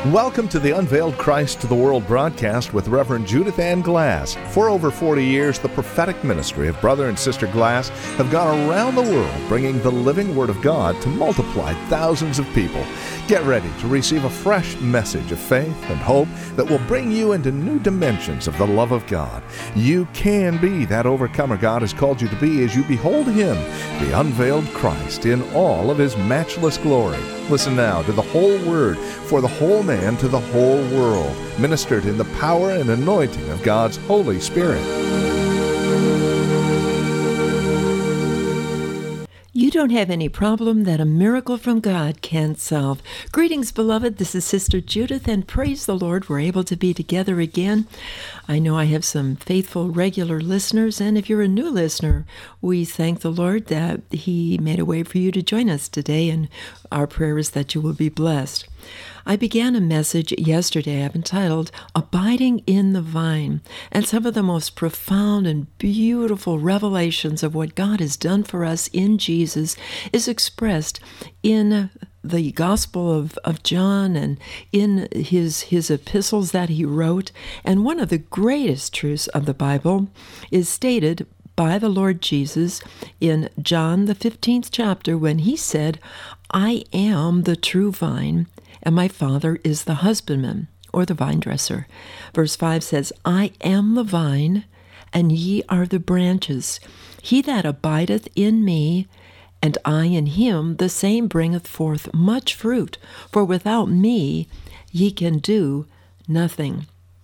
Welcome to the Unveiled Christ to the World broadcast with Reverend Judith Ann Glass. For over 40 years, the prophetic ministry of Brother and Sister Glass have gone around the world bringing the living Word of God to multiply thousands of people. Get ready to receive a fresh message of faith and hope that will bring you into new dimensions of the love of God. You can be that overcomer God has called you to be as you behold Him, the unveiled Christ, in all of His matchless glory. Listen now to the whole Word for the whole man to the whole world, ministered in the power and anointing of God's Holy Spirit. You don't have any problem that a miracle from God can't solve. Greetings, beloved. This is Sister Judith, and praise the Lord, we're able to be together again. I know I have some faithful, regular listeners, and if you're a new listener, we thank the Lord that He made a way for you to join us today, and our prayer is that you will be blessed. I began a message yesterday I've entitled, Abiding in the Vine, and some of the most profound and beautiful revelations of what God has done for us in Jesus is expressed in the Gospel of John and in his epistles that he wrote. And one of the greatest truths of the Bible is stated by the Lord Jesus in John the 15th chapter when he said, I am the true vine, and my Father is the husbandman, or the vine dresser. Verse 5 says, I am the vine, and ye are the branches. He that abideth in me, and I in him, the same bringeth forth much fruit. For without me ye can do nothing.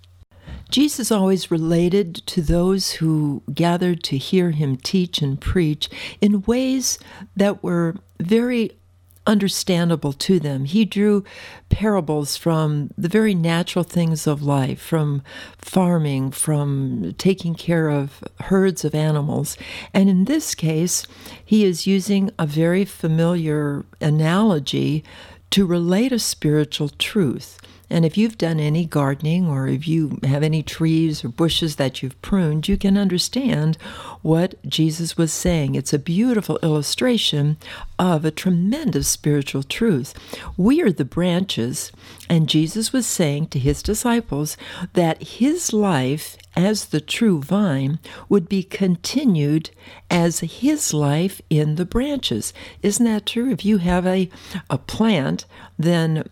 Jesus always related to those who gathered to hear him teach and preach in ways that were very understandable to them. He drew parables from the very natural things of life, from farming, from taking care of herds of animals. And in this case, he is using a very familiar analogy to relate a spiritual truth. And if you've done any gardening or if you have any trees or bushes that you've pruned, you can understand what Jesus was saying. It's a beautiful illustration of a tremendous spiritual truth. We are the branches, and Jesus was saying to his disciples that his life as the true vine would be continued as his life in the branches. Isn't that true? If you have a plant, then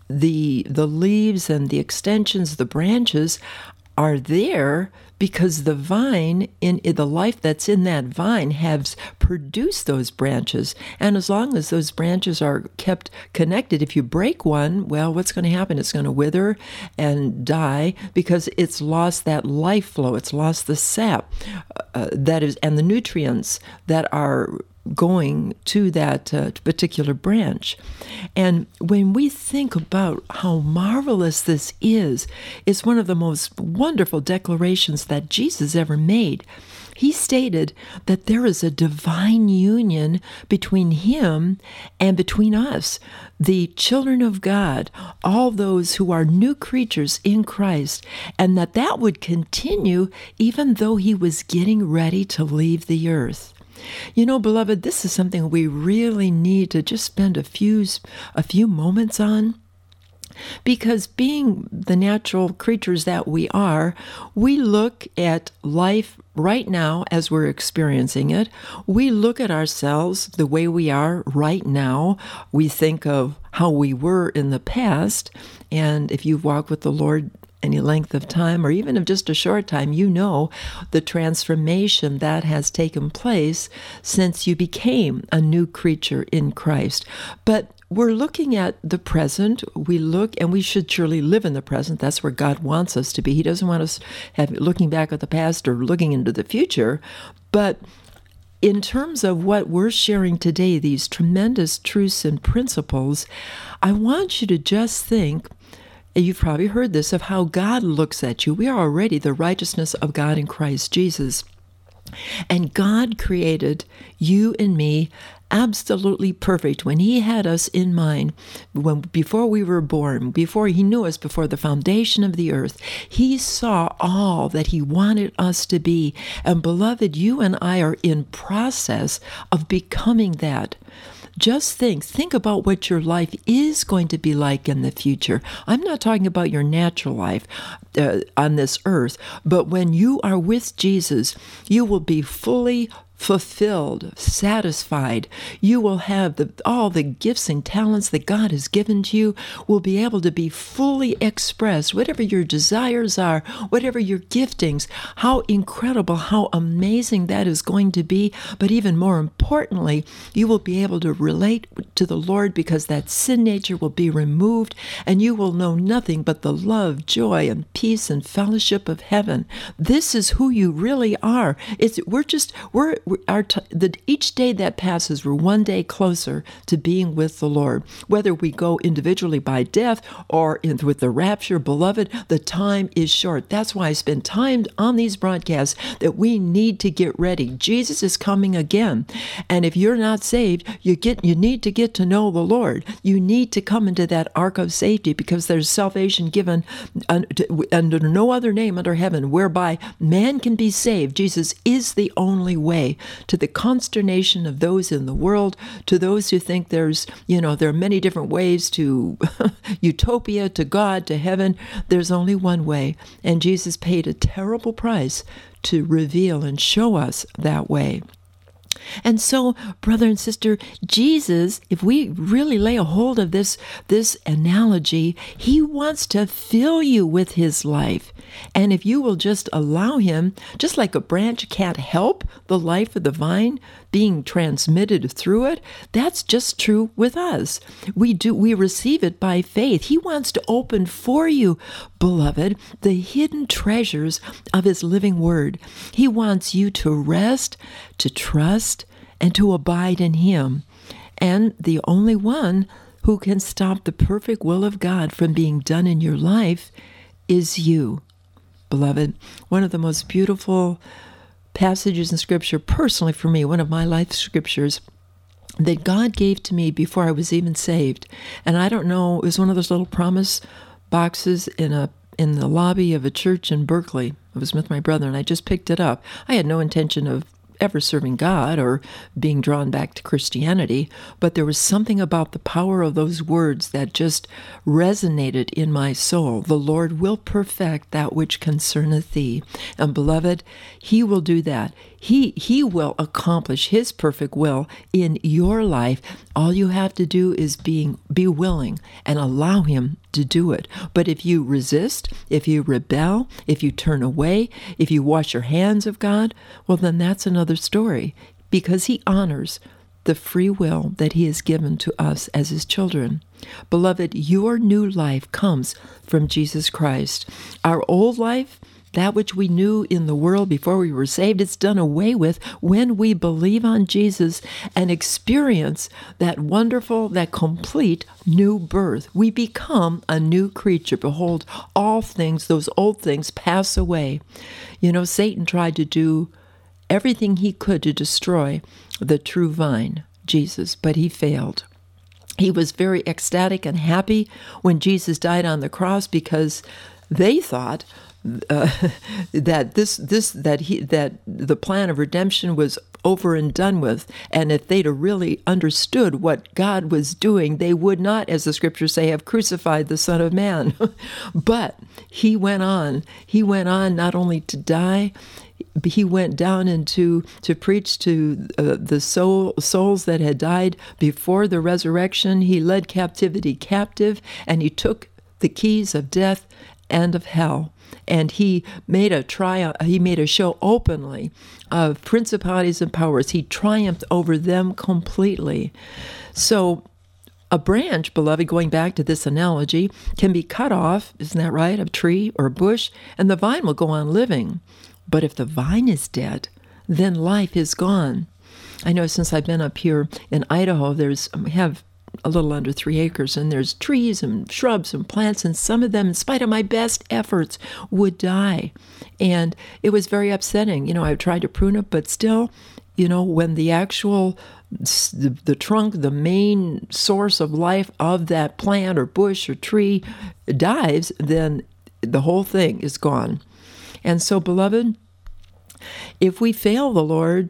the leaves and the extensions, the branches are there because the vine, in the life that's in that vine, has produced those branches. And as long as those branches are kept connected, if you break one, well, what's going to happen? It's going to wither and die because it's lost that life flow. It's lost the sap that is, and the nutrients that are going to that particular branch. And when we think about how marvelous this is, it's one of the most wonderful declarations that Jesus ever made. He stated that there is a divine union between him and between us, the children of God, all those who are new creatures in Christ, and that would continue even though he was getting ready to leave the earth. You know, beloved, this is something we really need to just spend a few moments on, because being the natural creatures that we are, we look at life right now as we're experiencing it. We look at ourselves the way we are right now. We think of how we were in the past, and if you've walked with the Lord any length of time, or even of just a short time, you know the transformation that has taken place since you became a new creature in Christ. But we're looking at the present. We look, and we should surely live in the present. That's where God wants us to be. He doesn't want us looking back at the past or looking into the future. But in terms of what we're sharing today, these tremendous truths and principles, I want you to just think, you've probably heard this, of how God looks at you. We are already the righteousness of God in Christ Jesus. And God created you and me absolutely perfect when he had us in mind. Before we were born, before he knew us, before the foundation of the earth, he saw all that he wanted us to be. And beloved, you and I are in process of becoming that. Just think about what your life is going to be like in the future. I'm not talking about your natural life on this earth, but when you are with Jesus, you will be fully fulfilled, satisfied. You will have all the gifts and talents that God has given to you will be able to be fully expressed. Whatever your desires are, whatever your giftings, how incredible, how amazing that is going to be. But even more importantly, you will be able to relate to the Lord because that sin nature will be removed and you will know nothing but the love, joy, and peace and fellowship of heaven. This is who you really are. Each day that passes, we're one day closer to being with the Lord. Whether we go individually by death or with the rapture, beloved, the time is short. That's why I spend time on these broadcasts that we need to get ready. Jesus is coming again. And if you're not saved, you need to get to know the Lord. You need to come into that ark of safety because there's salvation given under no other name under heaven whereby man can be saved. Jesus is the only way. To the consternation of those in the world, to those who think there are many different ways to utopia, to God, to heaven, there's only one way. And Jesus paid a terrible price to reveal and show us that way. And so, brother and sister, Jesus, if we really lay a hold of this analogy, he wants to fill you with his life. And if you will just allow him, just like a branch can't help the life of the vine being transmitted through it, that's just true with us. We receive it by faith. He wants to open for you, beloved, the hidden treasures of his living word. He wants you to rest, to trust, and to abide in him. And the only one who can stop the perfect will of God from being done in your life is you, beloved. One of the most beautiful passages in Scripture, personally for me, one of my life scriptures that God gave to me before I was even saved. And I don't know, it was one of those little promise boxes in the lobby of a church in Berkeley. I was with my brother, and I just picked it up. I had no intention of ever serving God or being drawn back to Christianity, but there was something about the power of those words that just resonated in my soul. The Lord will perfect that which concerneth thee. And beloved, he will do that. He will accomplish his perfect will in your life. All you have to do is be willing and allow him to do it. But if you resist, if you rebel, if you turn away, if you wash your hands of God, well, then that's another story, because he honors the free will that he has given to us as his children. Beloved, your new life comes from Jesus Christ. Our old life, that which we knew in the world before we were saved, it's done away with when we believe on Jesus and experience that wonderful, that complete new birth. We become a new creature. Behold, all things, those old things, pass away. Satan tried to do everything he could to destroy the true vine, Jesus, but he failed. He was very ecstatic and happy when Jesus died on the cross because they thought that the plan of redemption was over and done with, and if they'd have really understood what God was doing, they would not, as the scriptures say, have crucified the Son of Man. But he went on not only to die, he went down to preach to the souls that had died before the resurrection. He led captivity captive, and he took the keys of death and of hell. And he made a show openly of principalities and powers. He triumphed over them completely. So a branch, beloved, going back to this analogy, can be cut off, isn't that right, a tree or a bush, and the vine will go on living. But if the vine is dead, then life is gone. I know since I've been up here in Idaho, we have a little under 3 acres, and there's trees and shrubs and plants, and some of them, in spite of my best efforts, would die. And it was very upsetting. I tried to prune it, but still, when the actual, the trunk, the main source of life of that plant or bush or tree dies, then the whole thing is gone. And so, beloved, if we fail the Lord,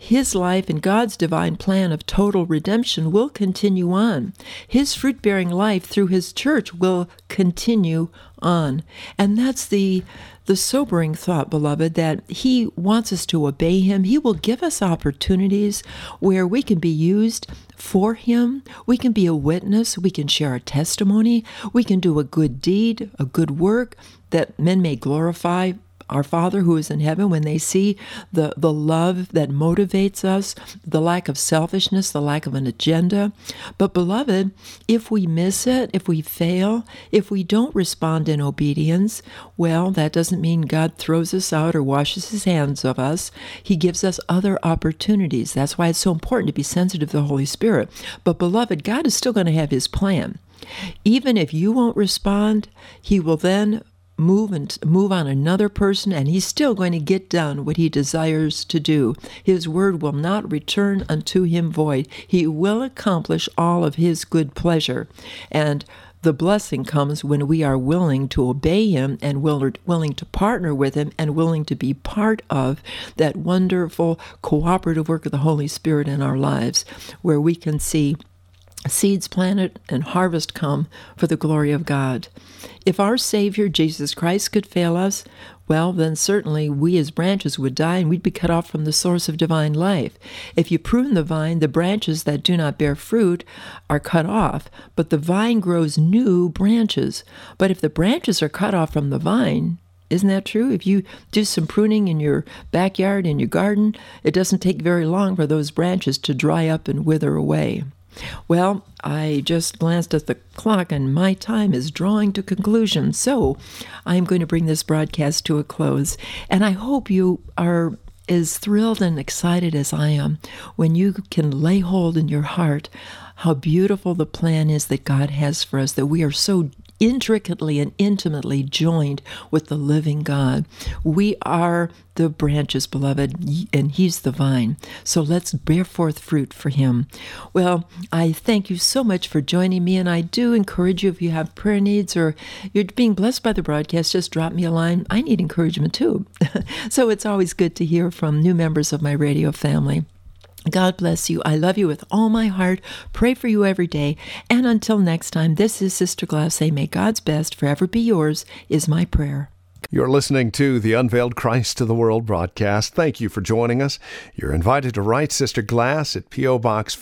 His life and God's divine plan of total redemption will continue on. His fruit-bearing life through His church will continue on. And that's the sobering thought, beloved, that He wants us to obey Him. He will give us opportunities where we can be used for Him. We can be a witness. We can share a testimony. We can do a good deed, a good work that men may glorify our Father who is in heaven when they see the love that motivates us, the lack of selfishness, the lack of an agenda. But beloved, if we miss it, if we fail, if we don't respond in obedience, well, that doesn't mean God throws us out or washes His hands of us. He gives us other opportunities. That's why it's so important to be sensitive to the Holy Spirit. But beloved, God is still going to have His plan. Even if you won't respond, He will then move on another person, and He's still going to get done what He desires to do. His word will not return unto Him void. He will accomplish all of His good pleasure. And the blessing comes when we are willing to obey Him and willing to partner with Him and willing to be part of that wonderful cooperative work of the Holy Spirit in our lives, where we can see seeds planted and harvest come for the glory of God. If our Savior, Jesus Christ, could fail us, well, then certainly we as branches would die and we'd be cut off from the source of divine life. If you prune the vine, the branches that do not bear fruit are cut off, but the vine grows new branches. But if the branches are cut off from the vine, isn't that true? If you do some pruning in your backyard, in your garden, it doesn't take very long for those branches to dry up and wither away. Well, I just glanced at the clock and my time is drawing to conclusion, so I'm going to bring this broadcast to a close. And I hope you are as thrilled and excited as I am when you can lay hold in your heart how beautiful the plan is that God has for us, that we are so intricately and intimately joined with the living God. We are the branches, beloved, and He's the vine. So let's bear forth fruit for Him. Well, I thank you so much for joining me, and I do encourage you, if you have prayer needs or you're being blessed by the broadcast, just drop me a line. I need encouragement too. So it's always good to hear from new members of my radio family. God bless you. I love you with all my heart. Pray for you every day. And until next time, this is Sister Glass saying, may God's best forever be yours, is my prayer. You're listening to the Unveiled Christ to the World broadcast. Thank you for joining us. You're invited to write Sister Glass at P.O. Box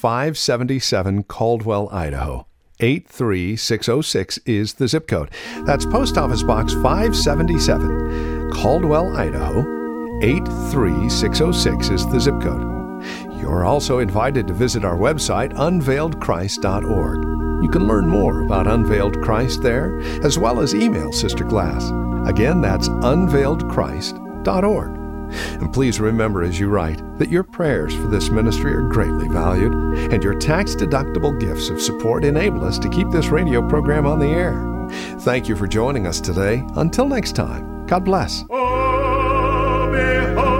577, Caldwell, Idaho. 83606 is the zip code. That's Post Office Box 577, Caldwell, Idaho. 83606 is the zip code. You're also invited to visit our website, unveiledchrist.org. You can learn more about Unveiled Christ there, as well as email Sister Glass. Again, that's unveiledchrist.org. And please remember as you write that your prayers for this ministry are greatly valued, and your tax-deductible gifts of support enable us to keep this radio program on the air. Thank you for joining us today. Until next time, God bless. Oh, behold.